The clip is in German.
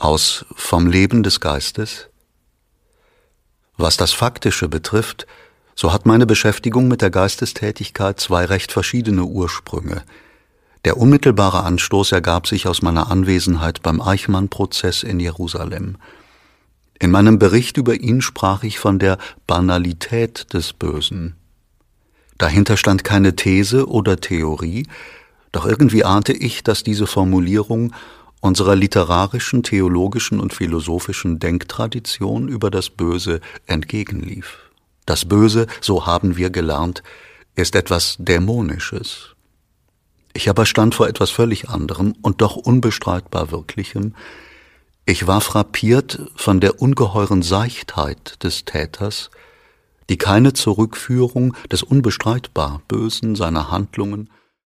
aus Vom Leben des Geistes? Was das Faktische betrifft, so hat meine Beschäftigung mit der Geistestätigkeit zwei recht verschiedene Ursprünge. Der unmittelbare Anstoß ergab sich aus meiner Anwesenheit beim Eichmann-Prozess in Jerusalem. In meinem Bericht über ihn sprach ich von der Banalität des Bösen. Dahinter stand keine These oder Theorie, doch irgendwie ahnte ich, dass diese Formulierung unserer literarischen, theologischen und philosophischen Denktradition über das Böse entgegenlief. Das Böse, so haben wir gelernt, ist etwas Dämonisches. Ich aber stand vor etwas völlig anderem und doch unbestreitbar Wirklichem. Ich war frappiert von der ungeheuren Seichtheit des Täters, die keine Zurückführung des unbestreitbar Bösen, seiner Handlungen